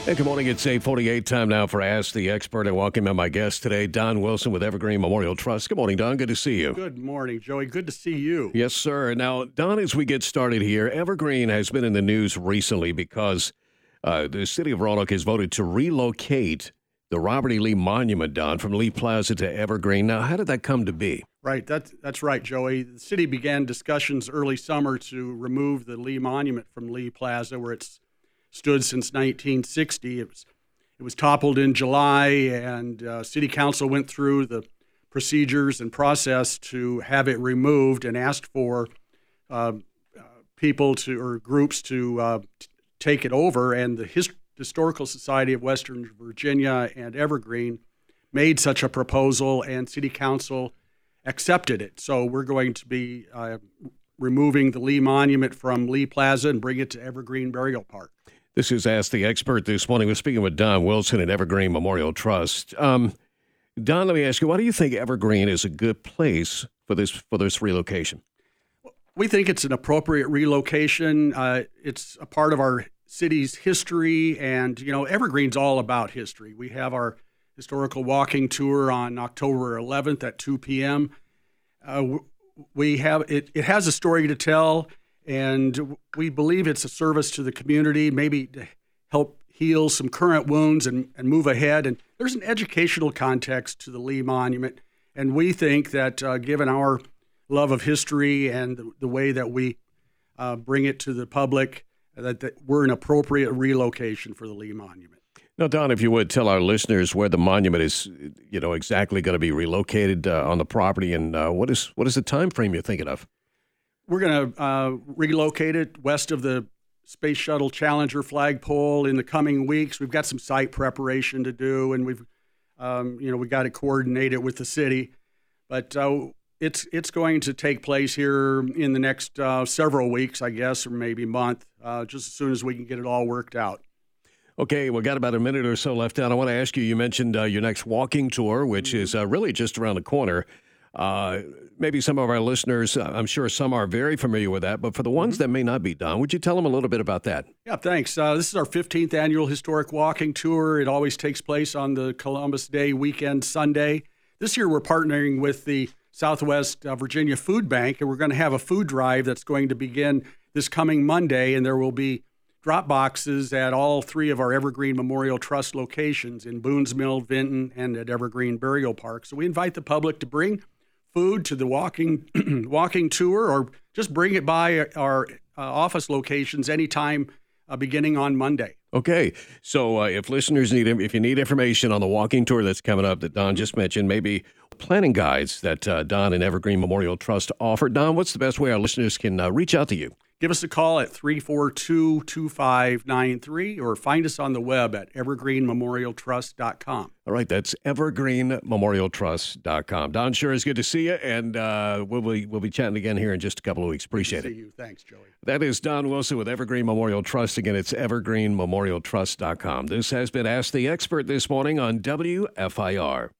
Hey, good morning. It's 8:48 time now for Ask the Expert. I welcome in my guest today, Don Wilson with Evergreen Memorial Trust. Good morning, Don. Good to see you. Good morning, Joey. Good to see you. Yes, sir. Now, Don, as we get started here, Evergreen has been in the news recently because the city of Roanoke has voted to relocate the Robert E. Lee Monument, Don, from Lee Plaza to Evergreen. Now, how did that come to be? Right. That's right, Joey. The city began discussions early summer to remove the Lee Monument from Lee Plaza, where it's stood since 1960. It was toppled in July, and City Council went through the procedures and process to have it removed and asked for people or groups to take it over. And the Historical Society of Western Virginia and Evergreen made such a proposal, and City Council accepted it. So we're going to be removing the Lee Monument from Lee Plaza and bring it to Evergreen Burial Park. This is Ask the Expert this morning. We're speaking with Don Wilson at Evergreen Memorial Trust. Don, let me ask you, why do you think Evergreen is a good place for this relocation? We think it's an appropriate relocation. It's a part of our city's history, and, Evergreen's all about history. We have our historical walking tour on October 11th at 2 p.m. It has a story to tell, and we believe it's a service to the community, maybe to help heal some current wounds and move ahead. And there's an educational context to the Lee Monument, and we think that given our love of history and the way that we bring it to the public, that we're an appropriate relocation for the Lee Monument. Now, Don, if you would tell our listeners where the monument is, exactly going to be relocated on the property, and what is the time frame you're thinking of? We're going to relocate it west of the Space Shuttle Challenger flagpole in the coming weeks. We've got some site preparation to do, and we've got to coordinate it with the city. But it's going to take place here in the next several weeks, I guess, or maybe month, just as soon as we can get it all worked out. Okay, we've got about a minute or so left, Don. I want to ask you, you mentioned your next walking tour, which is really just around the corner. Maybe some of our listeners, I'm sure some are very familiar with that, but for the ones that may not be, Don, would you tell them a little bit about that? Yeah, thanks. This is our 15th annual historic walking tour. It always takes place on the Columbus Day weekend Sunday. This year we're partnering with the Southwest Virginia Food Bank, and we're going to have a food drive that's going to begin this coming Monday, and there will be drop boxes at all three of our Evergreen Memorial Trust locations in Boones Mill, Vinton, and at Evergreen Burial Park. So we invite the public to bring food to the walking tour, or just bring it by our office locations anytime beginning on Monday. Okay, so if listeners if you need information on the walking tour that's coming up that Don just mentioned, maybe planning guides that Don and Evergreen Memorial Trust offer. Don, what's the best way our listeners can reach out to you? Give us a call at 342-2593 or find us on the web at evergreenmemorialtrust.com. All right, that's evergreenmemorialtrust.com. Don, sure is good to see you, and we'll be chatting again here in just a couple of weeks. Appreciate it. See you. Thanks, Joey. That is Don Wilson with Evergreen Memorial Trust. Again, it's evergreenmemorialtrust.com. This has been Ask the Expert this morning on WFIR.